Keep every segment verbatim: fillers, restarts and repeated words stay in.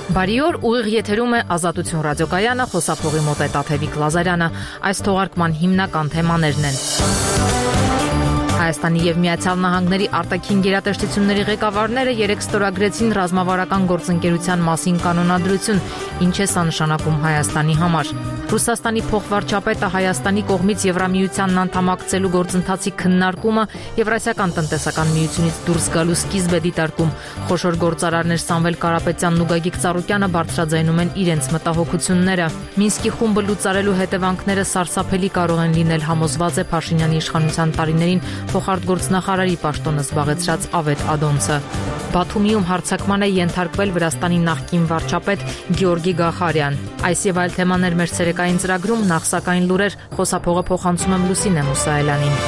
Բարի օր, ուղիղ եթերում է Ազատություն ռադիոկայանը, խոսափողի մոտ է Տաթևիկ Լազարյանը։ Այս թողարկման հիմնական թեմաներն են. Հայաստանի եւ Միացյալ Նահանգների արտաքին գերատեսչությունների ղեկավարները երեկ ստորագրեցին ռազմավարական գործընկերության մասին կանոնադրություն, ինչ է սա նշանակում Հայաստանի համար։ Ռուսաստանի փոխվարչապետը Հայաստանի կողմից Եվրամիությանն անդամակցելու գործընթացի քննարկումը Եվրասիական տնտեսական միությունից դուրս գալու սկիզբ է դիտարկում։ Խոշոր գործարարներ Սամվել Կարապետյանն ու Գագիկ Ծառուկյանը բարձրաձայնում են իրենց մտահոգությունները։ Մինսկի խումբը լուծարելու հետևանքները սարսափելի կարող են լինել, համոզված է Փաշինյանի իշխանության տարիներին փոխարտգործնախարարի պաշտոնը զբաղեցրած Ավետ Ադոնցը։ Բաթումիում հարձակման է ենթարկվել Վրաստանի նախկին վարչապետ Գեորգի Գախարյան։ Այս եւ այլ թեմաներ մեր ցերեկային ծրագրում, նախ սակայն լուրեր, խոսափողը փոխանցում եմ Լուսինե Մուսայելյանին։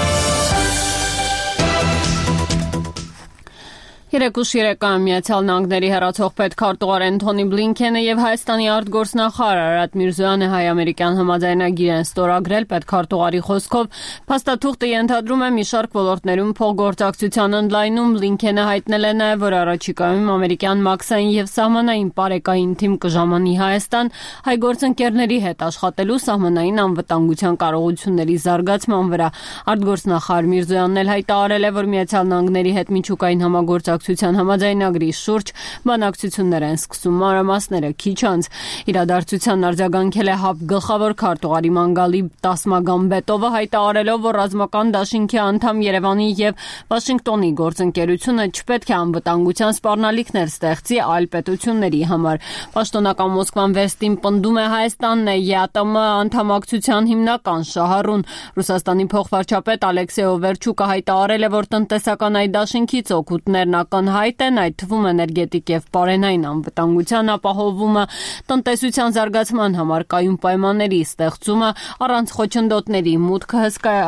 Երեկուշ երեկոյան Միացյալ Նահանգների հեռացող պետքարտուղար Անթոնի Բլինքենը եւ Հայաստանի արտգործնախարար Արադ Միրզոյանը հայ-ամերիկյան համաձայնագիր են ստորագրել։ Պետքարտուղարի խոսքով փաստաթուղթը ենթադրում է մի շարք ոլորտներում փոխգործակցության ընդլայնում։ Բլինքենը հայտնել է նաեւ, որ առաջիկայում ամերիկյան մաքսային եւ սահմանային պարեկային թիմ կժամանի Հայաստան հայ գործընկերների հետ աշխատելու սահմանային անվտանգության կարողությունների զարգացման վրա։ Արտգործնախարար Միրզոյանն էլ հայտարարել է, որ Միացյալ Նահանգների հետ միջուկային համագործակցություն համաձայնագրի շուրջ բանակցություններ են սկսում, մանրամասները քիչ անց։ Իրադարձությանն արձագանքել է ՀԱՊ գլխավոր քարտուղարի Մանգալի Տասմագամբետովը, հայտարարելով, որ ռազմական դաշինքի անդամ Երևանի եւ Վաշինգտոնի գործընկերությունը չպետք է անվտանգության սպառնալիքներ ստեղծի այլ պետությունների համար։ Պաշտոնական Մոսկվան վերստին պնդում է Հայաստանն է ԵԱՏՄ անդամակցության հիմնական շահառուն։ Ռուսաստանի փոխվարչապետ Ալեքսեյ Օվերչուկը հայտարարել է, որ տնտեսական այդ դաշինքից օգուտներն ականհայտ են, այդ թվում էներգետիկ եւ պարենային անվտանգության ապահովումը, տնտեսության զարգացման համար կայուն պայմանների ստեղծումը, առանց խոչընդոտների մուտքը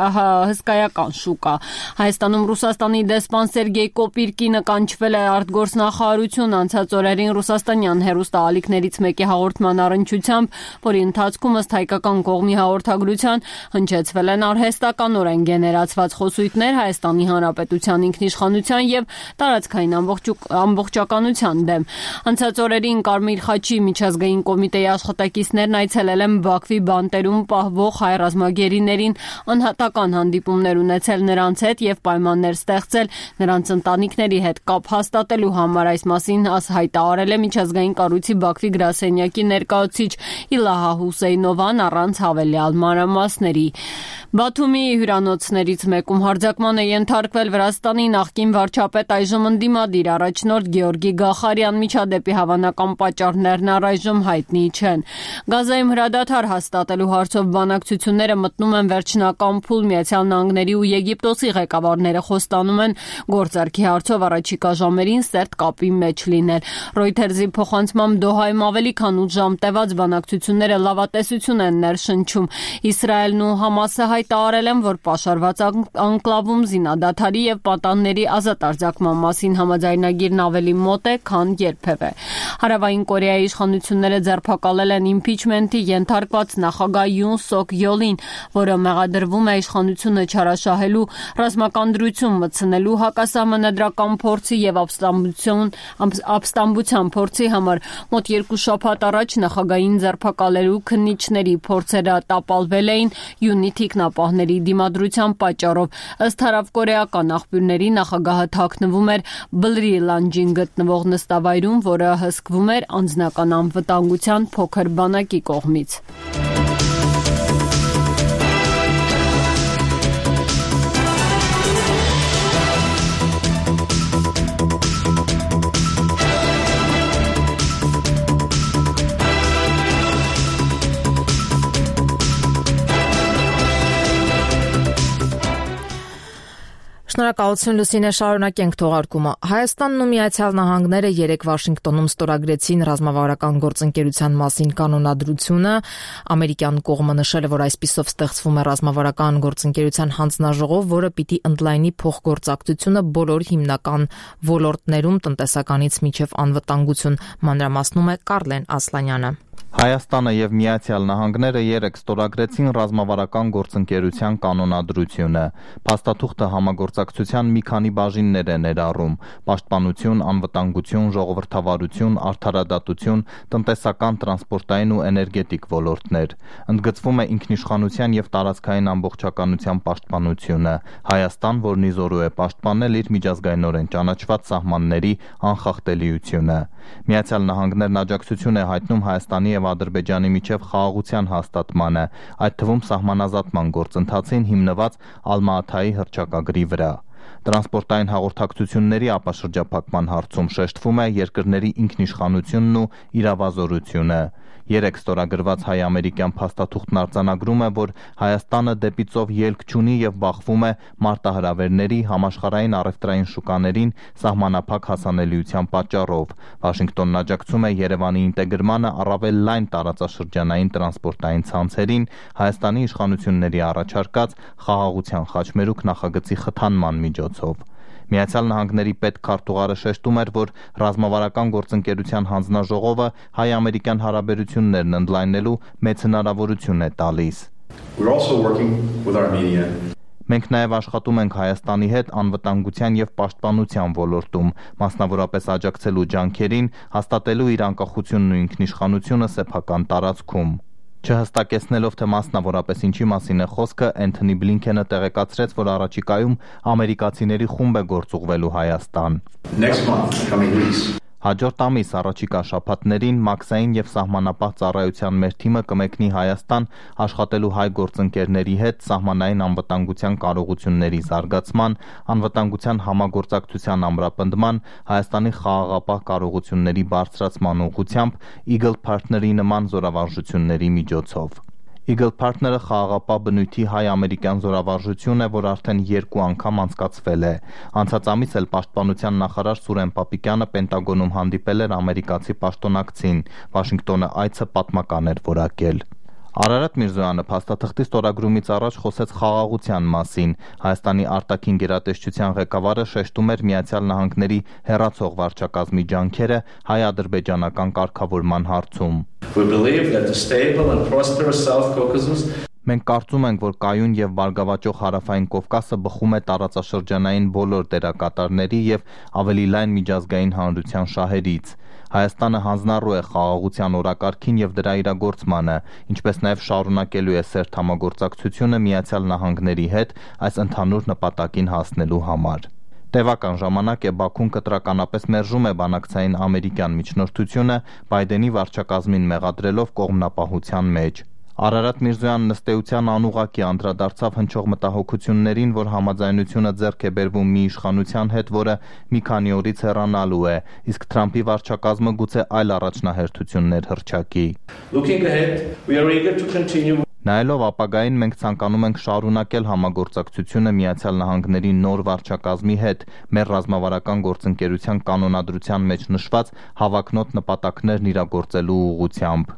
հսկայական շուկա։ Հայաստանում Ռուսաստանի դեսպան Սերգեյ Կոպիրկինը կանչվել է արտգործնախարարություն անցած օրերին ռուսաստանյան հեռուստաալիքներից մեկի հաղորդման առնչությամբ, որի ընթացքում ըստ հայկական կողմի հաղորդագրության հնչեցվել են արհեստականորեն գեներացված խոսույթներ Հայաստանի Հանրապետության ինքնիշխանության եւ տարածքային ամբողջականության դեմ։ Անցած օրերին Կարմիր խաչի միջազգային կոմիտեի աշխատակիցներն այցելել են Բաքվի բանտերում պահվող հայ ռազմագերիներին, անհատական հանդիպումներ ունեցել նրանց հետ եւ պայմաններ ստեղծել նրանց ընտանիքների հետ կապ հաստատելու համար։ Այս մասին հայտարարել է միջազգային կառույցի Բաքվի գրասենյակի ներկայացուցիչ Իլահա Հուսեյնովան առանց հավելյալ մանրամասների։ Բաթումի հյուրանոցներից մեկում հարձակման է ենթարկվել Վրաստանի նախկին վարչապետ այժմ ընդդիմադիր առաջնորդ Գեորգի Գախարյան, միջադեպի հավանական պատճառներն առայժմ հայտնի չեն։ Գազայում հրադադար հաստատելու հարցով բանակցությունները մտնում են վերջնական փուլ։ Միացյալ Նահանգների ու Եգիպտոսի ղեկավարները խոստանում են գործարքի հարցով առաջիկա ժամերին սերտ կապի մեջ լինել։ Ռոյթերզի փոխանցմամբ Դոհայում ավելի քան ութ ժամ տևած բանակցությունները լավատեսություն են ներշնչում։ Իսրայելն ու Համասը հայտարարել են, որ պաշարված անկլավում զինադադարի եւ պատանների ազատ արձակման մասին համաձայնագիրն ավելի մոտ է, քան երբևէ։ Հարավային Կորեայի իշխանությունները ձերբակալել են իմպիչմենտի ենթարկված նախագահ Յուն Սոկ Յոլին, որը մեղադրվում է իշխանությունը չարաշահելու, ռազմական դրություն մտցնելու, հակասահմանադրական փորձի եւ ապստամբության փորձի համար։ Մոտ երկու շաբաթ առաջ նախագահին ձերբակալելու քննիչների փորձերը տապալվել էին Յունի թիկնապահների դիմադրության պատճառով։ Ըստ հարավկորեական աղբյուրների նախագահը թաքնվում էր Բլրի լանջին գտնվող նստավայրում, որը հսկվում էր անձնական անվտանգության փոքր բանակի կողմից։ Շնորհակալություն Լուսինե, շարունակենք թողարկումը։ Հայաստանն ու Միացյալ Նահանգները երեկ Վաշինգտոնում ստորագրեցին ռազմավարական գործընկերության մասին կանոնադրությունը։ Ամերիկյան կողմը նշել է, որ այսպիսով ստեղծվում է ռազմավարական գործընկերության հանձնաժողով, որը պիտի ընդլայնի փոխգործակցությունը բոլոր հիմնական ոլորտներում տնտեսականից մինչև անվտանգություն։ Մանրամասնում է Կարլեն Ասլանյանը։ Հայաստանը եւ Միացյալ Նահանգները երեկ ստորագրեցին ռազմավարական գործընկերության կանոնադրությունը։ Փաստաթուղթը համագործակցության մի քանի բաժիններ է ներառում՝ պաշտպանություն, անվտանգություն, ժողովրդավարություն, արդարադատություն, տնտեսական, տրանսպորտային ու էներգետիկ ոլորտներ։ Ընդգծվում է ինքնիշխանության եւ տարածքային ամբողջականության պաշտպանությունը։ Հայաստան, որն ի զորու է պաշտպանել իր միջազգայինորեն ճանաչված սահմանների անխախտելիությունը։ Միացյալ Նահանգներն աջակցություն է հայտնում Հայաստանի եւ Ադրբեջանի միջև խաղաղության հաստատմանը, այդ թվում սահմանազատման գործընթացին հիմնված Ալմա-Աթայի հռչակագրի վրա։ Տրանսպորտային հաղորդակցությունների ապաշրջափակման հարցում շեշտվում է երկրների ինքնիշխանությունն ու իրավազորությունը։ Երեկ ստորագրված հայ-ամերիկյան փաստաթուղթն արձանագրում է, որ Հայաստանը դեպի ծով ելք չունի եւ բախվում է մարտահրավերների, համաշխարհային առևտրային շուկաներին սահմանափակ հասանելիության պատճառով։ Վաշինգտոնն աջակցում է Երևանի ինտեգրմանը առավել լայն տարածաշրջանային տրանսպորտային ցանցերին Հայաստանի իշխանությունների առաջարկած խաղաղության խաչմերուկ նախագծի խթանման միջոցով։ Միացյալ Նահանգների պետքարտուղարը շեշտում էր, որ ռազմավարական գործընկերության հանձնաժողովը հայ-ամերիկյան հարաբերություններն ընդլայնելու մեծ հնարավորություն է տալիս։ Մենք նաև աշխատում ենք Հայաստանի հետ անվտանգության եւ պաշտպանության ոլորտում, մասնավորապես աջակցելու ջանքերին, հաստատելու իր անկախությունն ու ինքնիշխանությունը սեփական տարածքում։ Չհստակեցնելով, թե մասնավորապես ինչի մասին է խոսքը, Էնթոնի Բլինքենը տեղեկացրեց, որ առաջիկայում ամերիկացիների խումբ է գործուղվելու Հայաստան։ Հաջորդ ամիս առաջիկա շաբաթներին մաքսային եւ սահմանապահ ծառայության մեր թիմը կմեկնի Հայաստան աշխատելու հայ գործընկերների հետ սահմանային անվտանգության կարողությունների զարգացման, անվտանգության համագործակցության ամրապնդման, Հայաստանի խաղաղապահ կարողությունների բարձրացման ուղղությամբ Eagle Partner-ի նման զորավարժությունների միջոցով։ Eagle Partner-ը խաղաղապահ բնույթի հայ-ամերիկյան զորավարժություն է, որ արդեն երկու անգամ անցկացվել է։ Անցած ամիս էլ պաշտպանության նախարար Սուրեն Պապիկյանը Պենտագոնում հանդիպել էր ամերիկացի պաշտոնակցին։ Վաշինգտոնը այցը պատմական էր որակել։ Արարատ Միրզոյանը փաստաթղթի ստորագրումից առաջ խոսեց խաղաղության մասին։ Հայաստանի արտաքին գերատեսչության ղեկավարը շեշտում էր Միացյալ Նահանգների հեռացող վարչակազմի ջանքերը հայ-ադրբեջանական կարգավորման հարցում։ Մենք կարծում ենք, որ կայուն եւ բարգավաճող հարավային Կովկասը բխում է տարածաշրջանային բոլոր դերակատարների եւ ավելի լայն միջազգային հանրության շահերից։ Հայաստանը հանձնառու է խաղաղության օրակարգին եւ դրա իրագործմանը, ինչպես նաեւ շարունակելու է սերտ համագործակցությունը Միացյալ Նահանգների հետ այս ընդհանուր նպատակին հասնելու համար։ Տևական ժամանակ է Բաքուն կտրականապես մերժում է բանակցային ամերիկյան միջնորդությունը Բայդենի վարչակազմին մեղադրելով կողմնապահության մեջ։ Արարատ Միրզոյանն ըստ էության անուղղակի անդրադարձավ հնչող մտահոգություններին, որ համաձայնությունը ձեռք է բերվում մի իշխանության հետ, որը մի քանի օրից հեռանալու է, իսկ Թրամփի վարչակազմը գուցե այլ առաջնահերթություններ հռչակի։ Նայելով ապագային մենք ցանկանում ենք շարունակել համագործակցությունը Միացյալ Նահանգների նոր վարչակազմի հետ, մեր ռազմավարական գործընկերության կանոնադրության մեջ նշված հավակնոտ նպատակներն իրագործելու ուղղությամբ։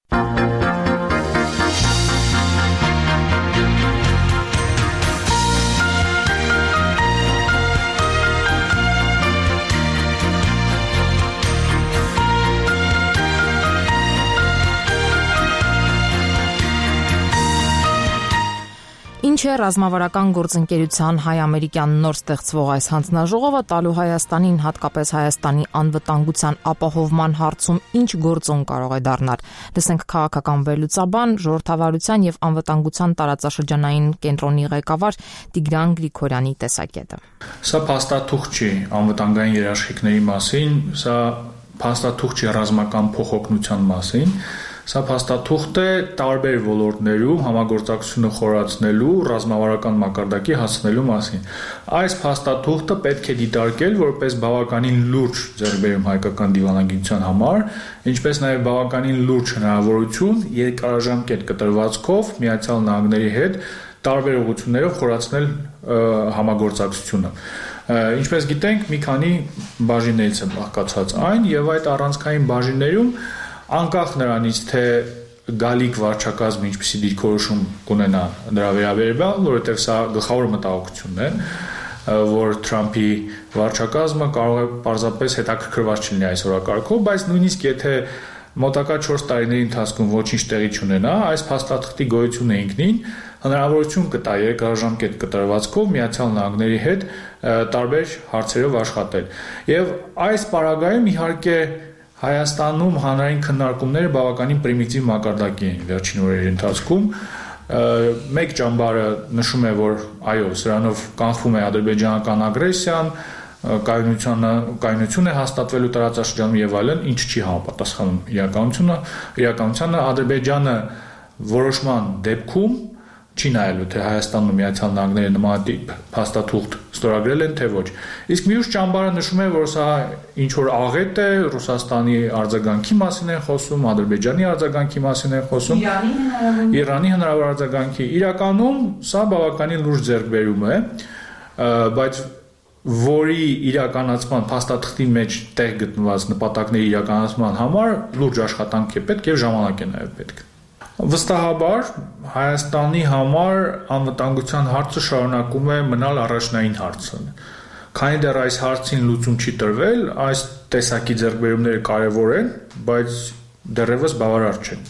Ինչ է ռազմավարական գործընկերության հայ-ամերիկյան նոր ստեղծվող այս հանձնաժողովը տալու Հայաստանին, հատկապես Հայաստանի անվտանգության ապահովման հարցում ինչ գործոն կարող է դառնալ։ Լսենք քաղաքական վերլուծաբան, ժողովրդավարության եւ անվտանգության տարածաշրջանային կենտրոնի ղեկավար Տիգրան Գրիգորյանի տեսակետը։ Սա փաստաթուղթ չի անվտանգային երաշխիքների մասին, սա փաստաթուղթ չի ռազմական փոխօգնության մասին։ Սա փաստաթուղթ է տարբեր ոլորտներում համագործակցությունը խորացնելու, ռազմավարական մակարդակի հասցնելու մասին։ Այս փաստաթուղթը պետք է դիտարկել որպես բավականին լուրջ ձեռքբերում հայկական դիվանագիտության համար, ինչպես նաև բավականին լուրջ հնարավորություն երկարաժամկետ կտրվածքով Միացյալ Նահանգների հետ տարբեր ուղղություններով խորացնել համագործակցությունը։ Ինչպես գիտենք, մի քանի բաժիններից է բաղկացած այն, եւ այդ առանցքային բաժիններում անկախ նրանից, թե գալիք վարչակազմը ինչպիսի դիրքորոշում կունենա նրա վերաբերյալ, որովհետև սա գլխավոր մտահոգությունն է, որ Թրամփի վարչակազմը կարող է պարզապես հետաքրքրված չլինի այս օրակարգով, բայց նույնիսկ եթե մոտակա չորս տարիների ընթացքում ոչինչ տեղի չունենա, այս փաստաթղթի գոյությունը ինքնին հնարավորություն կտա երկարաժամկետ կտրվածքով Միացյալ Նահանգների հետ տարբեր հարցերով աշխատել։ Եվ այս պարագայում իհարկե Հայաստանում հանրային քննարկումները բավականին պրիմիտիվ մակարդակի են վերջին օրերի ընթացքում։ Մեկ ճամբարը նշում է, որ այո, սրանով կանխվում է ադրբեջանական ագրեսիան, կայունությունը կայունություն է հաստատվելու տարածաշրջանում եւ այլն, ինչ չի համապատասխանում իրականությունը, իրականությանը Ադրբեջանը որոշման դեպքում չի նայելու, թե Հայաստանն ու Միացյալ Նահանգները նմանատիպ փաստաթուղթ ստորագրել են, թե ոչ։ Իսկ մյուս ճամբարը նշում է, որ սա ինչ որ աղետ է, Ռուսաստանի արձագանքի մասին են խոսում, Ադրբեջանի արձագանքի մասին են խոսում, Իրանի հնարավոր արձագանքի։ Իրականում սա բավականին լուրջ ձեռքբերում է, բայց որի իրականացման փաստաթղթի մեջ տեղ գտնված նպատակների իրականացման համար լուրջ աշխատանք է պետք եւ ժամանակ է նաեւ պետք։ Վստահաբար Հայաստանի համար անվտանգության հարցը շարունակում է մնալ առաջնային հարցը։ Քանի դեռ այս հարցին լուծում չի տրվել, այս տեսակի ձեռքբերումները կարևոր են, բայց դեռևս բավարար չեն։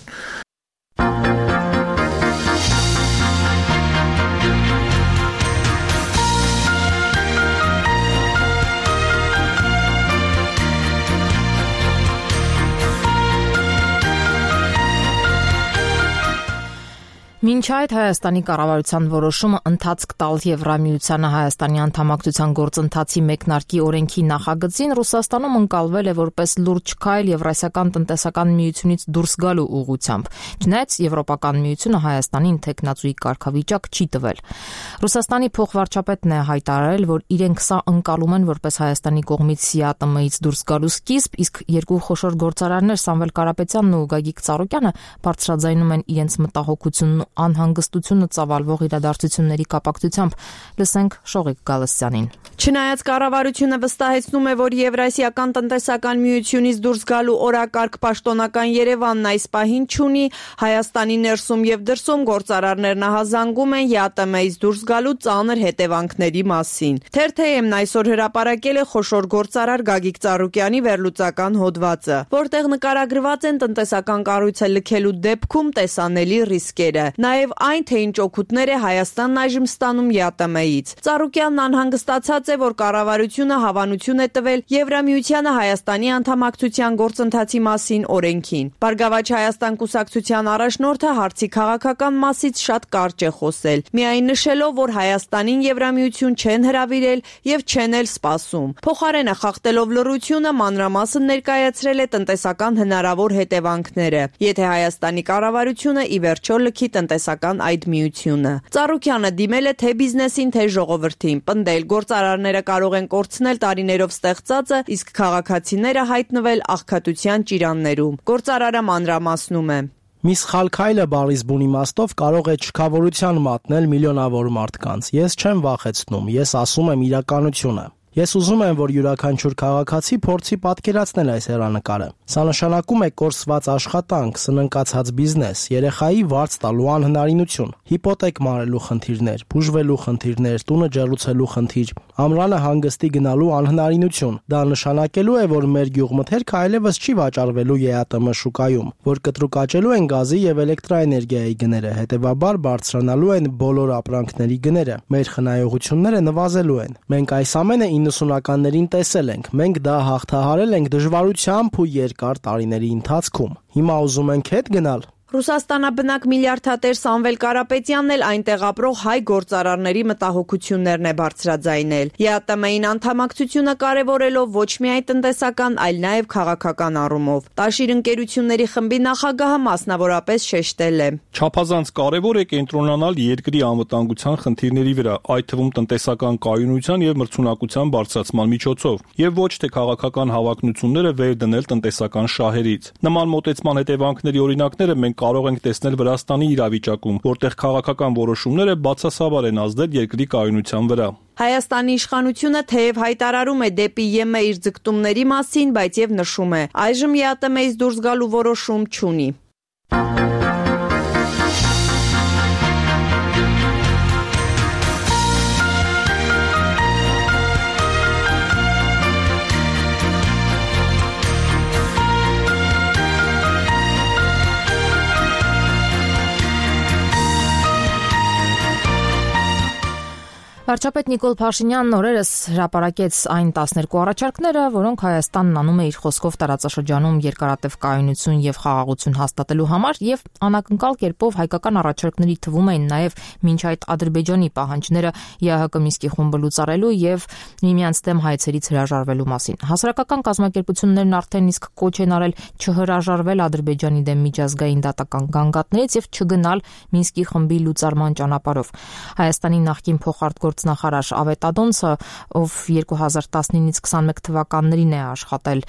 Մինչ այդ Հայաստանի կառավարության որոշումը ընթացք տալ Եվրամիությանը Հայաստանի անդամակցության գործընթացի մեկնարկի օրենքի նախագծին Ռուսաստանում ընկալվել է որպես լուրջ քայլ Եվրասիական տնտեսական միությունից դուրս գալու ուղղությամբ, չնայած Եվրոպական միությունը Հայաստանին թեկնածուի կարգավիճակ չի տվել։ Ռուսաստանի փոխվարչապետն է հայտարարել, որ իրենք սա ընկալում են որպես Հայաստանի կողմից ՍԻԱՏՄ-ից դուրս գալու սկիզբ, իսկ երկու խոշոր գործարարներ Սամվել Կարապետյանն ու Գագիկ Ծառուկյանը բարձրաձայնում են իրենց մտահոգությունն ու անհանգստությունը ծավալվող իրադարձությունների կապակցությամբ։ Լսենք Շողիկ Գալստյանին։ Չնայած կառավարությունը վստահեցնում է, որ Եվրասիական տնտեսական միությունից դուրս գալու օրակարգ պաշտոնական Երևանն այս պահին չունի, Հայաստանի ներսում եւ դրսում գործարարներն ահազանգում են ԵԱՏՄ-ից դուրս գալու ծանր հետևանքների մասին։ Թերթեյ-ն այսօր հրապարակել է խոշոր գործարար Գագիկ Ծառուկյանի վերլուծական հոդվածը, որտեղ նկարագրված են տնտեսական կառույցը լքելու դեպքում տեսանելի ռիսկերը, նաեւ այն, թե ինչ օգուտներ է Հայաստանն այժմ ստանում ԵԱՏՄ-ից։ Ծառուկյանն անհանգստացած է, որ կառավարությունը հավանություն է տվել Եվրամիությանը Հայաստանի անդամակցության գործընթացի մասին օրենքին։ Բարգավաճ Հայաստան կուսակցության առաջնորդը հարցի քաղաքական մասից շատ կարճ է խոսել, միայն նշելով, որ Հայաստանին Եվրամիություն չեն հրավիրել եւ չեն էլ սպասում։ Փոխարենը խախտելով լռությունը մանրամասն ներկայացրել է տնտեսական հնարավոր հետևանքները, եթե Հայաստանի կառավարությունը ի վերջո լքի տնտեսական այդ միությունը։ Ծառուկյանը դիմել է թե բիզնեսին, թե ժողովրդին, պնդել գործարարները կարող են կորցնել տարիներով ստեղծածը, իսկ քաղաքացիները հայտնվել աղքատության ճիրաններում։ Գործարարը մանրամասնում է. Մի սխալ քայլը բառից բուն իմաստով կարող է չքավորության մատնել միլիոնավոր մարդկանց։ Ես չեմ վախեցնում, ես ասում եմ իրականությունը։ Ես ուզում եմ, որ յուրաքանչյուր քաղաքացի փորձի պատկերացնել այս հեռանկարը։ Սա նշանակում է կորսված աշխատանք, սննկացած բիզնես, երեխայի վարձ տալու անհնարինություն, հիպոթեք մարելու խնդիրներ, բուժվելու խնդիրներ, տունը ջեռուցելու խնդիր, ամռանը հանգստի գնալու անհնարինություն։ Դա նշանակելու է, որ մեր գյուղմթերքը այլևս չի վաճառվելու ԵԱՏՄ շուկայում, որ կտրուկաճելու են գազի եւ էլեկտրաէներգիայի գները, հետեւաբար բարձրանալու են բոլոր ապրանքների գները։ Մեր խնայողությունները նվազելու են։ Մենք այս ամենը իննսունականներին տեսել ենք, մենք դա հաղթահարել ենք դժվարությամբ ու երկար տարիների ընթացքում։ Հիմա ուզում ենք հետ գնալ։ Ռուսաստանաբնակ միլիարդատեր Սամվել Կարապետյանն էլ այնտեղ ապրող հայ գործարարների մտահոգություններն է բարձրաձայնել։ ԵԱՏՄ-ին անդամակցությունը կարևորելով ոչ միայն տնտեսական, այլ նաև քաղաքական առումով։ Տաշիր ընկերությունների խմբի նախագահը մասնավորապես շեշտել է. Չափազանց կարևոր է կենտրոնանալ երկրի անվտանգության խնդիրների վրա, այդ թվում տնտեսական կայունության եւ մրցունակության բարձրացման միջոցով, եւ ոչ թե քաղաքական հավակնությունները վեր դնել տնտեսական շահերից։ Նման մոտեցման հետևանքների օրինակները մենք կարող ենք տեսնել Վրաստանի իրավիճակում, որտեղ քաղաքական որոշումները բացասաբար են ազդել երկրի կայունության վրա։ Հայաստանի իշխանությունը թեև հայտարարում է դեպի ԵՄ իր ձգտումների մասին, բայց եւ նշում է, այժմ ԵԱՏՄ-ից դուրս գալու որոշում չունի։ Վարչապետ Նիկոլ Փաշինյանն օրերս հրապարակեց այն տասներկու առաջարկները, որոնք Հայաստանն անում է իր խոսքով տարածաշրջանում երկարատև կայունություն եւ խաղաղություն հաստատելու համար, եւ անակնկալ կերպով հայկական առաջարկների թվում էին նաեւ մինչ այդ Ադրբեջանի պահանջները ԵԱՀԿ Մինսկի խումբը լուծարելու եւ միմյանց դեմ հայցերից հրաժարվելու մասին։ Հասարակական կազմակերպություններն արդեն իսկ կոչ են արել չհրաժարվել Ադրբեջանի դեմ միջազգային դատական գանգատներից եւ չգնալ Մինսկի խմբի լուծարման ճանապարհով։ Հայաստանի նախկին փոխարտ Նախարար Ավետ Ադոնցը, ով երկու հազար տասնինից քսանմեկ թվականներին է աշխատել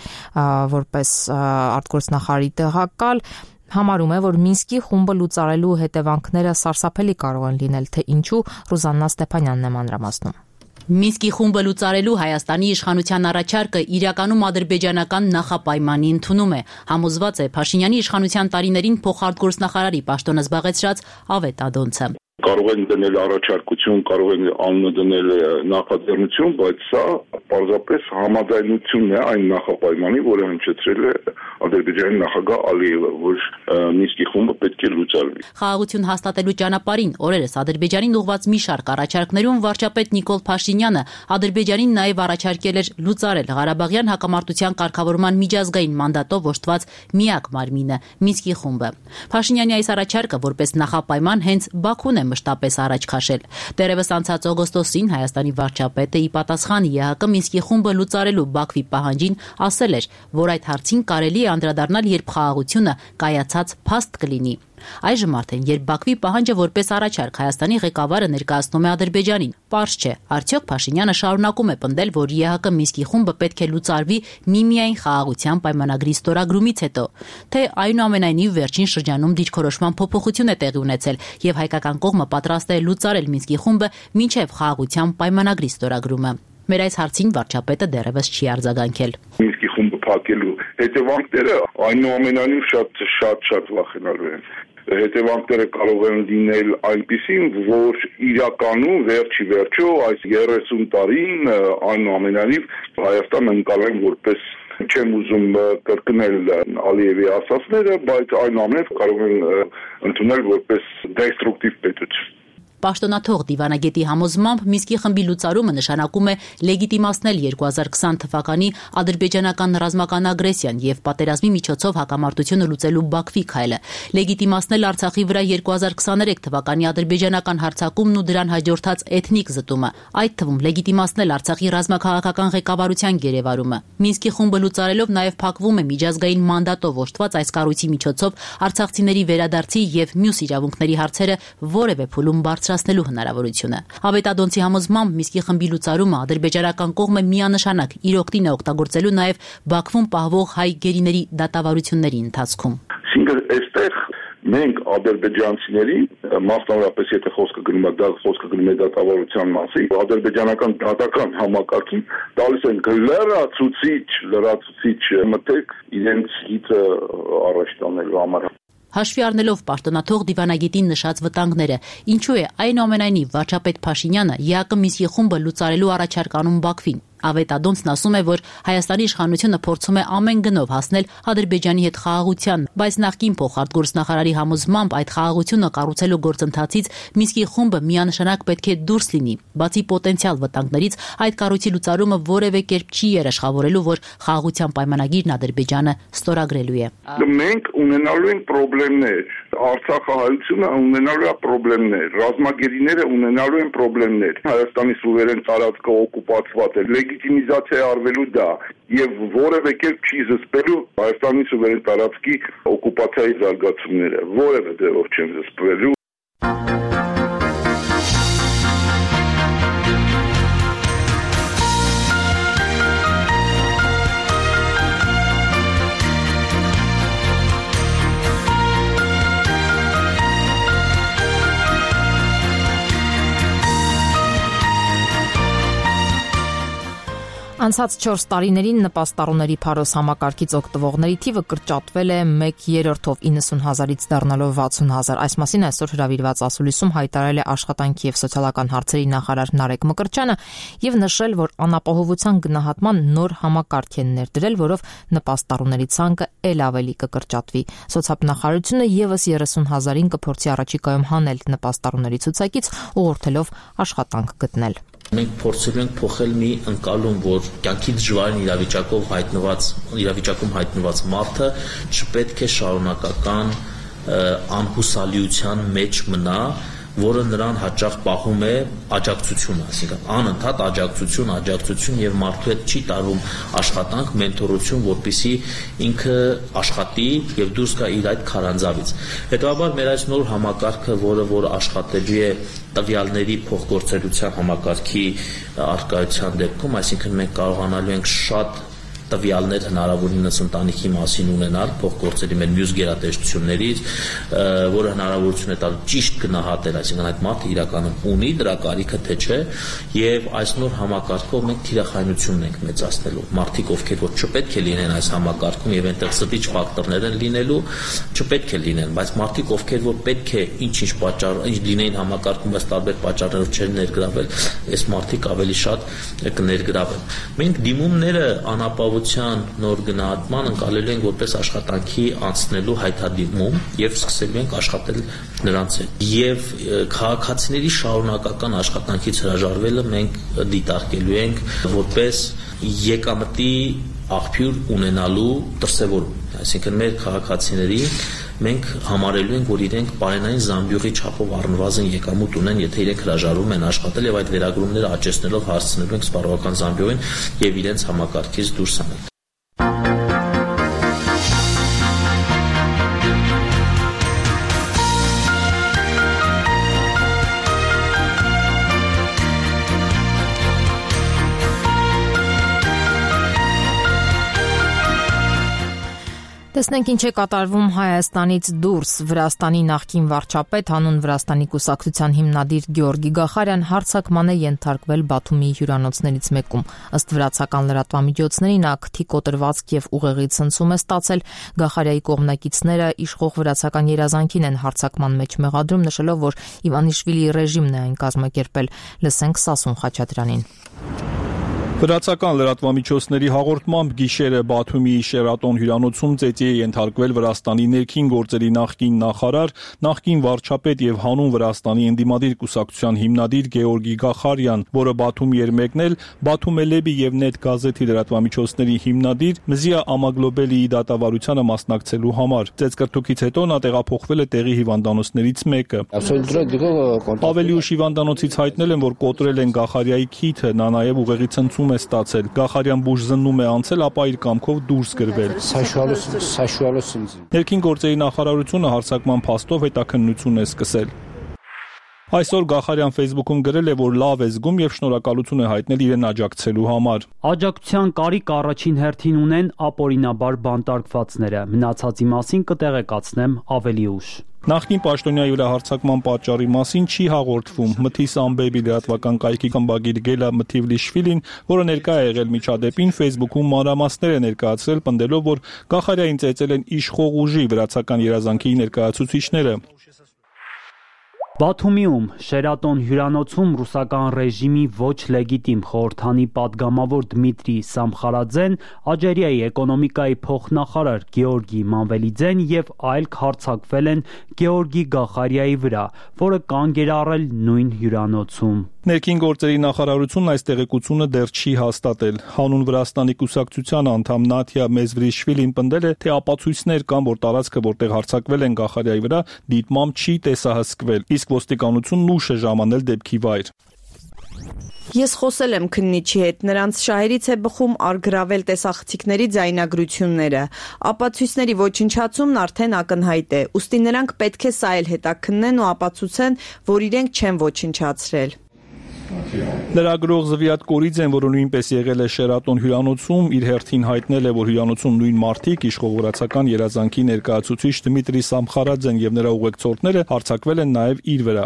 որպես արտգործնախարարի տեղակալ, համարում է, որ Մինսկի խումբը լուծարելու հետևանքները սարսափելի կարող են լինել, թե ինչու Ռուզաննա Ստեփանյանն է մանրամասնում։ Մինսկի խումբը լուծարելու Հայաստանի իշխանության առաջարկը իրականում ադրբեջանական նախապայմանի ընդունում է, համոզված է Փաշինյանի իշխանության տարիներին փոխարտգործնախարարի պաշտոնը զբաղեցրած Ավետ Ադոնցը։ Կարող են դնել առաջարկություն, կարող են անունը դնել նախաձեռնություն, բայց սա պարզապես համաձայնությունն է այն նախապայմանի, որը հնչեցրել է Ադրբեջանի նախագահ Ալիևը, որ Մինսկի խումբը պետք է լուծարվի։ Խաղաղություն հաստատելու ճանապարհին օրերս Ադրբեջանին ուղղված մի շարք առաջարկներում վարչապետ Նիկոլ Փաշինյանը Ադրբեջանին նաև առաջարկել էր լուծարել Ղարաբաղյան հակամարտության կարգավորման միջազգային մանդատով օժտված միակ մարմինը՝ Մինսկի խումբը։ Փաշինյանի այս առաջարկը որպես նախապայման հենց Բաքուն է մշտապես առաջ քաշել։ Դեռևս անցած օգոստոսին Հայաստանի վարչապետը ի պատասխան ԵԱՀԿ Մինսկի խումբը լուծարելու Բաքվի պահանջին ասել էր, որ այդ հարցին կարելի է անդրադառնալ, երբ խաղաղությունը կայացած փաստ կլինի։ Այժմ արդեն, երբ Բաքվի պահանջը որպես առաջարկ Հայաստանի ղեկավարը ներկայացնում է Ադրբեջանին, պարզ չէ, արդյոք Փաշինյանը շարունակում է պնդել, որ ԵԱՀԿ Մինսկի խումբը պետք է լուծարվի միմիայն խաղաղության պայմանագրի ստորագրումից հետո, թե այնուամենայնիվ վերջին շրջանում դիրքորոշման փոփոխություն է տեղի ունեցել եւ հայկական կողմը պատրաստ է լուծարել Մինսկի խումբը մինչեւ խաղաղության պայմանագրի ստորագրումը։ Մեր այս հարցին վարչապետը դեռևս չի արձագանքել։ Մինսկի խումբը փակելու հետևանքները այնուամենայնիվ շատ շատ շատ վախենալու են։ Հետևանքները կարող են լինել այնպիսին, որ իրականում վերջի վերջո այս երեսուն տարին այնուամենայնիվ Հայաստանը ընկալեն որպես, չեմ ուզում կրկնել Ալիևի ասածները, բայց այնուամենայնիվ կարող են ընդունել որպես դեստրուկտիվ պետություն։ Պաշտոնաթող դիվանագետի համոզմամբ Մինսկի խմբի լուծարումը նշանակում է լեգիտիմացնել երկու հազար քսան թվականի ադրբեջանական ռազմական ագրեսիան եւ պատերազմի միջոցով հակամարտությունը լուծելու Բաքվի քայլը, լեգիտիմացնել Արցախի վրա երկու հազար քսաներեք թվականի ադրբեջանական հարձակումն ու դրան հաջորդած էթնիկ զտումը, այդ թվում լեգիտիմացնել Արցախի ռազմաքաղաքական ղեկավարության գերեվարումը։ Մինսկի խումբը լուծարելով նաեւ փակվում է միջազգային մանդատով օժտված այս կառույցի միջոցով արցախցիների վերադարձի եւ մյուս իրավունքների հարցերը որևէ փուլում բարձրացնելու հնարավորությունը։ Ավետ Ադոնցի համոզմամբ Մինսկի խմբի լուծարումը ադրբեջանական կողմը միանշանակ իր օգտին է օգտագործելու նաեւ Բաքվում պահվող հայ գերիների դատավարությունների ընթացքում։ Այսինքն այստեղ մենք ադրբեջանցիների, մասնավորապես եթե խոսքը գնում է դա խոսքը գնում է դատավարության մասին, ադրբեջանական դատական համակարգին տալիս են լրացուցիչ, լրացուցիչ մտեք իրենց հիթը առաջ տանելու համար։ Հաշվի առնելով պաշտոնաթող դիվանագետին նշած վտանգները, ինչու է այնուամենայնիվ վարչապետ Փաշինյանը ԵԱՀԿ Մինսկի խումբը լուծարելու առաջարկ անում Բաքվին։ Ավետ Ադոնցն ասում է, որ Հայաստանի իշխանությունը փորձում է ամեն գնով հասնել Ադրբեջանի հետ խաղաղության, բայց նախկին փոխարտգործնախարարի համոզմամբ այդ խաղաղությունը կառուցելու գործընթացից Մինսկի խումբը միանշանակ պետք է դուրս լինի։ Բացի պոտենցիալ վտանգներից, այդ կառույցի լուծարումը որևէ կերպ չի երաշխավորելու, որ խաղաղության պայմանագիրն Ադրբեջանը ստորագրելու է։ Մենք ունենալու ենք խնդիրներ, Արցախահայությունը ունենալու է խնդիրներ, ռազմագերիները ունենալու են խնդիրներ։ Հայաստանի սուվերեն տարածքը օկուպացված է, լեգիտիմիզացիա արվելու դա եւ որևէ կերպ չի զսպելու Հայաստանի սուվերեն տարածքի օկուպացիայի զարգացումները, որևէ դերով չեն զսպելու։ Անցած չորս տարիներին նպաստառուների փարոս համակարգից օգտվողների թիվը կրճատվել է մեկ երրորդով իննսուն հազարից դառնալով վաթսուն հազար։ Այս մասին այսօր հրավիրված ասուլիսում հայտարարել է Աշխատանքի եւ սոցիալական հարցերի նախարար Նարեկ Մկրտչյանը եւ նշել, որ անապահովության գնահատման նոր համակարգ են ներդրել, որով նպաստառուների ցանկը ել ավելի կկրճատվի։ Սոցիալնախարարությունը եւս երեսուն հազարին կփորձի առաջիկայում հանել նպաստառուների ցուցակից, ուղղորդելով աշխատանք գտնել։ Մենք փորձելու ենք փոխել մի ընկալում, որ կյանքի դժվարին իրավիճակով հայտնված իրավիճակում հայտնված մարդը չպետք է շարունակական անհուսալիության մեջ մնա, որը նրան հաճախ պահում է աջակցությունը, այսինքն անընդհատ աջակցություն, աջակցություն եւ մարդու հետ չի տարվում աշխատանք, մենթորություն, որպեսզի ինքը աշխատի եւ դուրս գա իր այդ քարանձավից։ Հետևաբար մեր այս նոր համակարգը, որը որ աշխատելու է տվյալների փոխգործելիության համակարգի արկայության դեպքում, այսինքն մենք կարողանալու ենք շատ տվյալներ հնարավորինս ընտանիքի մասին ունենալ, փոխգործելի մեր մյուս գերատեսչություններից, որը հնարավորություն է տալու ճիշտ գնահատել, այսինքն այդ մարդը իրականում ունի դրա կարիքը թե չէ, եւ այս նոր համակարգով մենք թիրախայնությունն ենք մեծացնելու։ Մարդիկ, ովքեր որ չպետք է լինեն այս համակարգում եւ այնտեղ ստիճ ֆակտորներ են լինելու, չպետք է լինեն, բայց մարդիկ, ովքեր որ պետք է ինչ-ինչ պատճառ, ինչ լինեին համակարգում, բայց տարբեր պատճառներով չեն ներգրավել, այս մարդիկ ավելի շատ կներգրավեն։ Մենք դիմումները անապահով նոր գնահատման ընկալելու ենք որպես աշխատանքի անցնելու հայտարարում եւ սկսելու ենք աշխատել նրանց հետ։ Եվ քաղաքացիների շարունակական աշխատանքից հրաժարվելը մենք դիտարկելու ենք որպես եկամտի աղբյուր ունենալու դրսևորում։ Այսինքն մեր քաղաքացիների մենք համարելու ենք, որ իրենք բարենային զամբյուղի չափով առնվազն եկամուտ ունեն, եթե իրենք հրաժարվում են աշխատել եւ այդ վերագրումները աճեցնելով հասցնելու ենք սպառողական զամբյուղին եւ իրենց համակարգից դուրս հանել։ Տեսնենք ինչ է կատարվում Հայաստանից դուրս։ Վրաստանի նախկին վարչապետ, հանուն Վրաստանի կուսակցության հիմնադիր Գեորգի Գախարյան հարձակման է ենթարկվել Բաթումի հյուրանոցներից մեկում։ Ըստ վրացական լրատվամիջոցների նա քթի կոտրվածք եւ ուղեղի ցնցում է ստացել։ Գախարյայի կողմնակիցները իշխող վրացական երազանքին են հարձակման մեջ մեղադրում, նշելով, որ Իվանիշվիլիի ռեժիմն է այն կազմակերպել։ Լսենք Սասուն Խաչատրյանին։ Վրացական լրատվամիջոցների հաղորդմամբ գիշերը Բաթումի Շերատոն հյուրանոցում ծեծի է ենթարկվել Վրաստանի ներքին գործերի նախկին նախարար, նախկին վարչապետ եւ հանուն Վրաստանի ընդդիմադիր կուսակցության հիմնադիր Գեորգի Գախարյան, որը Բաթումի էր մեկնել Բաթում Էլեբի եւ Net գազեթի լրատվամիջոցների հիմնադիր Մզիա Ամագլոբելիի դատավարությանը մասնակցելու համար։ Ծեծկրտուքից հետո նա տեղափոխվել է տեղի հիվանդանոցներից մեկը։ Ավելի ուշ հիվանդանոցից հայտնել են, որ կոտրել են Գախարյայի քիթը, նա նաեւ ուղեղի ցնցում է ստացել։ Գախարյան բուժզննում է անցել, ապա իր կամքով դուրս գրվել։ Ներքին գործերի նախարարությունը հարձակման փաստով հետաքննություն է սկսել։ Այսօր Գախարյան Facebook-ում գրել է, որ լավ է զգում եւ շնորհակալություն է հայտնել իրեն աջակցելու համար։ Աջակցության կարիք առաջին հերթին ունեն ապօրինաբար բանտարկվածները։ Մնացածի մասին կտեղեկացնեմ ավելի ուշ։ Նախկին պաշտոնյայի վրա հարձակման պատճառի մասին չի հաղորդվում։ Մթիս Ամբեբի լրատվական կայքի խմբագիր Գելա Մթիվլիշվիլին, որը ներկա է եղել միջադեպին, Facebook-ում մանրամասներ է ներկայացրել, պնդելով, որ Գախարյային ծեծել են իշխող ուժի վրացական երազանքի ներկայացուցիչները։ Բաթումիում Շերատոն հյուրանոցում ռուսական ռեժիմի ոչ լեգիտիմ խորհրդանի падգամավոր Դմիտրի Սամխարաձեն, Ալժիրիայի էկոնոմիկայի փոխնախարար Գեորգի Մանվելիձեն եւ այլք հարձակվել են Գեորգի Գախարյայի վրա, որը կանգ էր առել նույն հյուրանոցում։ Ներքին գործերի նախարարությունն այս տեղեկությունը դեռ չի հաստատել։ Հանուն Վրաստանի կուսակցության անդամ Նաթիա Մեզվրիշվիլին պնդել է, թե ապացույցներ կան, որ տարածքը, որտեղ հարձակվել են Գախարյայի վրա, դիտմամբ չի տեսահսկվել, իսկ ոստիկանությունն ուշ է ժամանել դեպքի վայր։ Ես խոսել եմ քննիչի հետ, նրանց շահերից է բխում առգրավել տեսախցիկների ձայնագրությունները։ Ապացույցների ոչնչացումն արդեն ակնհայտ է, ուստի նրանք պետք է սա էլ հետաքննեն ու ապացուցեն, որ իրենք չեն ոչնչացրել։ Լրագրող Զվիատ Կորիձեն, որը նույնպես եղել է Շերատոն հյուրանոցում, իր հերթին հայտնել է, որ հյուրանոցում նույն մարդիկ իշխող վրացական երազանքի ներկայացուցիչ Դմիտրի Սամխարաձեն եւ նրա ուղեկցորդները հարձակվել են նաեւ իր վրա։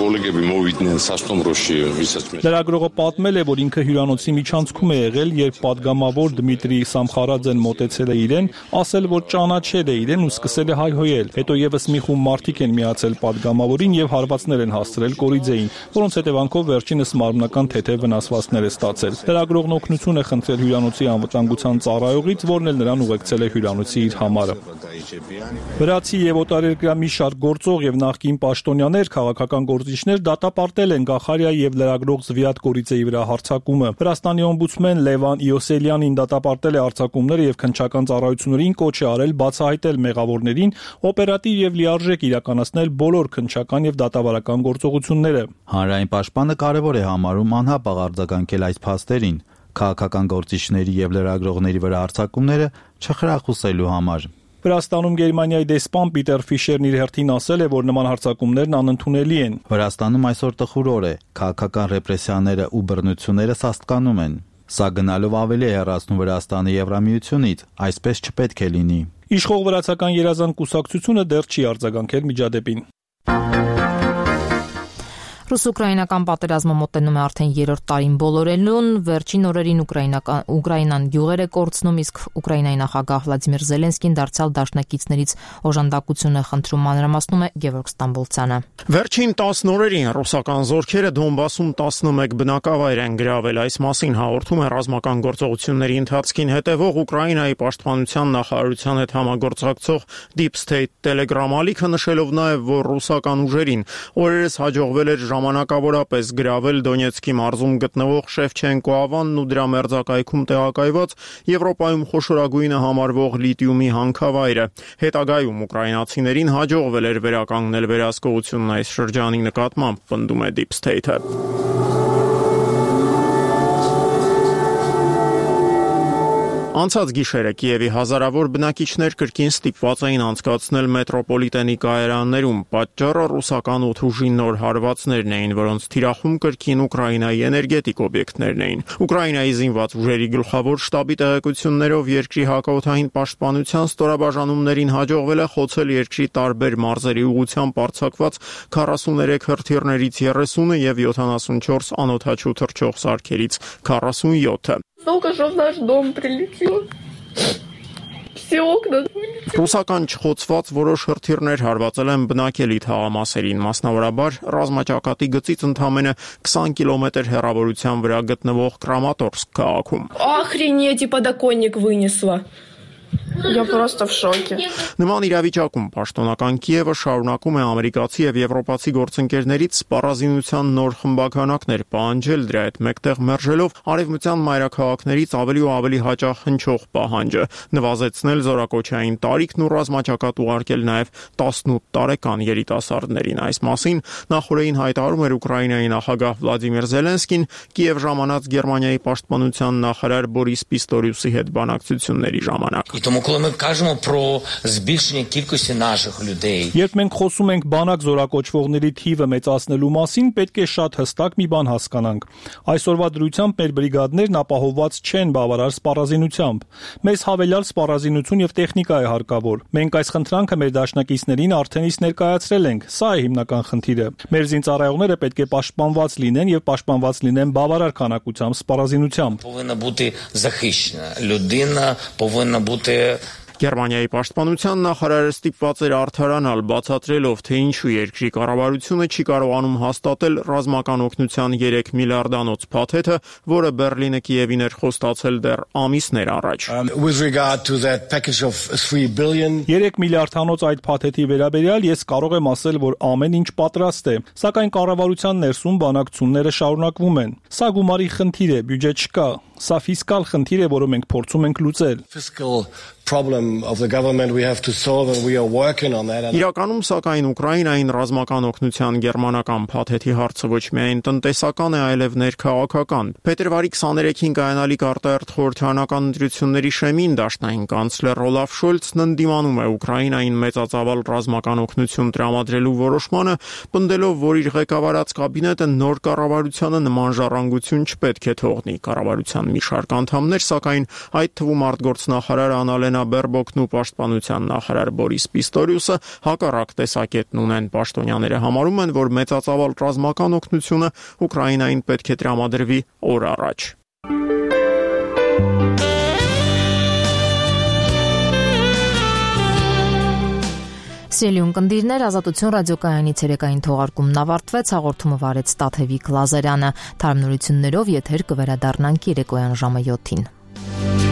Լրագրողը պատմել է, որ ինքը հյուրանոցի միջանցքում է եղել, երբ պատգամավոր Դմիտրի Սամխարաձեն մոտեցել է իրեն, ասել, որ ճանաչել է իրեն ու սկսել է հայհոյել։ Հետո եւս մի խումբ մարդիկ են միացել պատգամավորին եւ հարվածներ են հասցրել Կորիձեին, որոնց հետևանքով վերջինս մարմնական թեթև վնասվածքներ է ստացել։ Լրագրողն օգնություն է խնդրել հյուրանոցի անվտանգության ծառայողից, որն էլ նրան ուղեկցել է հյուրանոցի իր համարը։ Վրացի եւ օտարերկրյա մի շարք գործող եւ նախկին պաշտոնյաներ, քաղաքական գործիչներ դատապարտել են Գախարիայի եւ լրագրող Զվիատ Կորիձեի վրա հարձակումը։ Վրաստանի օմբուդսմեն Լևան Իոսելյանին դատապարտել է հարձակումները եւ քննչական ծառայություններին կոչ է արել բացահայտել մեղավորներին, օպերատիվ եւ լիարժեք իրականացնել բոլոր քննչական եւ դատավարական գործողությունները։ Հանրային պաշտպանը կարևոր է համարում անհապաղ արձագանքել այս փաստերին, քաղաքական գործիչների եւ լրագրողների վրա հարձակումները չխրախուսելու համար։ Վրաստանում Գերմանիայի դեսպան Պիտեր Ֆիշերն իր հերթին ասել է, որ նման հարձակումներն անընդունելի են։ Վրաստանում այսօր տխուր օր է, քաղաքական ռեպրեսիաները ու բռնությունները սաստկանում են։ Սա գնալով ավելի է հեռացնում Վրաստանը Եվրամիությունից, այսպես չպետք է լինի։ Իշխող վրացական երազանք կուսակցությունը դեռ չի արձագանքել միջադեպին։ Ռուս-ուկրաինական պատերազմը մոտենում է արդեն երրորդ տարին բոլորելուն, վերջին օրերին Ուկրաինան գյուղեր է կորցնում, իսկ Ուկրաինայի նախագահ Վլադիմիր Զելենսկին դարձյալ դաշնակիցներից օժանդակություն է խնդրում, մանրամասնում է Գևորգ Ստամբոլցյանը։ Վերջին տասն օրերին ռուսական զորքերը Դոնբասում տասնմեկ բնակավայր են գրավել, այս մասին հաղորդում է ռազմական գործողությունների ընթացքին հետևող Ուկրաինայի պաշտպանության նախարարության հետ համագործակցող Deep State Telegram ալիքը, նշելով նաև, որ ռուսական ուժերին օրերս հաջողվել էր ժամանակավորապես գրավել Դոնեցկի մարզում գտնվող Շևչենկո ավանն ու դրա մերձակայքում տեղակայված Եվրոպայում խոշորագույնը համարվող լիթիումի հանքավայրը։ Հետագայում ուկրաինացիներին հաջողվել էր վերականգնել վերահսկողությունն այս շրջանի նկատմամբ, պնդում է Deep State-ը։ Անցած գիշերը Կիևի հազարավոր բնակիչներ կրկին ստիպված էին անցկացնել մետրոպոլիտենի կայարաններում։ Պատճառը ռուսական օդուժի նոր հարվածներն էին, որոնց թիրախում կրկին Ուկրաինայի էներգետիկ օբյեկտներն էին։ Ուկրաինայի զինված ուժերի գլխավոր շտաբի տեղեկություններով երկրի հակաօդային պաշտպանության ստորաբաժանումներին հաջողվել է խոցել երկրի տարբեր մարզերի ուղղությամբ արձակված քառասուներեք հրթիռներից երեսունը եւ յոթանասունչորս անօդաչու թռչող սարքերից քառասունյոթը։ Только что в наш дом прилетело. Все окна вылетели. Ռուսական չխոցված որոշ հրթիռներ հարվածել են բնակելի թաղամասերին, մասնավորաբար ռազմաճակատի գծից ընդամենը քսան կիլոմետր հեռավորության վրա գտնվող Կրամատորսկ քաղաքում։ Охренеть, и подоконник вынесло. Я просто в шоке. Նման իրավիճակում պաշտոնական Կիևը շարունակում է ամերիկացի եւ եվրոպացի գործընկերներից սպառազինության նոր խմբականակներ պահանջել, դրա հետ մեկտեղ մերժելով արևմտյան մայրաքաղաքներից ավելի ու ավելի հաճախ հնչող պահանջը, նվազեցնել զորակոչային տարիքն ու ռազմաճակատ ուղարկել նաեւ տասնութ տարեկան երիտասարդներին։ Այս մասին նախորդին հայտարարում էր Ուկրաինայի նախագահ Վլադիմիր Զելենսկին Կիև ժամանած Գերմանիայի պաշտպանության նախարար Բորիս Պիստորիուսի հետ բանակցությունների ժամանակ։ Երբ մենք խոսում ենք բանակ զորակոչվողների թիվը մեծացնելու մասին, պետք է շատ հստակ մի բան հասկանանք։ Այսօրվա դրությամբ մեր բրիգադներն ապահովված չեն բավարար սպառազինությամբ։ Մեզ հավելյալ սպառազինություն եւ տեխնիկա է հարկավոր։ Մենք այս խնդրանքը մեր դաշնակիցներին արդեն իսկ ներկայացրել ենք։ Սա է հիմնական խնդիրը։ Մեր զինծառայողները պետք է պաշտպանված լինեն եւ պաշտպանված լինեն բավարար քանակությամբ սպառազինությամբ։ Գերմանիայի պաշտպանության նախարարը ստիպված էր արդարանալ, բացատրելով, թե ինչու երկրի կառավարությունը չի կարողանում հաստատել ռազմական օգնության երեք միլիարդանոց փաթեթը, որը Բերլինը Կիևին էր խոստացել դեռ ամիսներ առաջ։ երեք միլիարդանոց այդ փաթեթի վերաբերյալ ես կարող եմ ասել, որ ամեն ինչ պատրաստ է, սակայն կառավարության ներսում բանակցությունները շարունակվում են։ Սա գումարի խնդիր է, բյուջե չկա։ Սա ֆիսկալ խնդիր է, որը մենք փորձում ենք լուծել։ Fiscal problem of the government we have to solve and we are working on that. Իրականում սակայն Ուկրաինային ռազմական օգնության գերմանական փաթեթի հարցը ոչ միայն տնտեսական է, այլև ներքաղաքական։ Փետրվարի քսաներեքին կայանալիք արտահերթ խորհրդարանական ընտրությունների շեմին դաշնային կանցլեր Օլաֆ Շոլցն ընդդիմանում է Ուկրաինային մեծածավալ ռազմական օգնություն տրամադրելու որոշմանը, պնդելով, որ իր ղեկավարած կաբինետը նոր կառավարությանը նման ժառանգություն չպետք է թողնի։ Կառավարության մի շարք անդամներ, սակայն այդ թվում արտգործնախարար Անալենա Բերբոկն ու պաշտպանության նախարար Բորիս Պիստորիուսը հակառակ տեսակետն ունեն։ Պաշտոնյաները համարում են, որ մեծածավալ ռազմական օգնությունը Ուկրաինային պետք է տրամադրվի օր առաջ։ Սիրելի ունկնդիրներ, Ազատություն ռադիոկայանի ցերեկային թողարկումն ավարտվեց, հաղորդումը վարեց Տաթևիկ Լազարյանը։ Թարմ նորություններով եթեր կվերադառնանք երեկոյան ժամը յոթին։